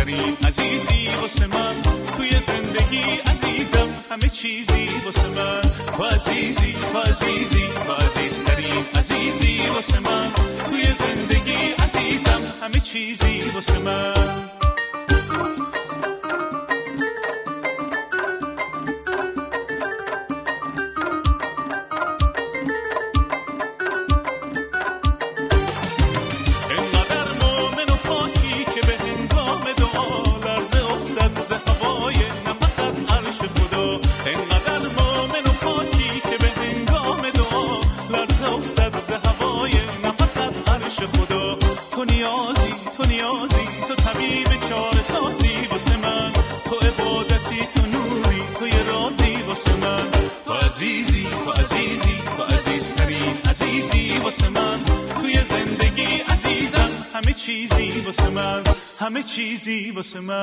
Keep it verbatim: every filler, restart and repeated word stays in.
عزیزترین عزیزی واسه من توی زندگی عزیزم همه چیزی واسه من تو عزیزی تو عزیزی تو عزیزترین عزیزی واسه من توی زندگی عزیزم همه چیزی واسه من عزیزی تو عزیزی تو عزیزترین عزیزی واسه من توی زندگی عزیزم همه چیزی واسه من همه چیزی واسه من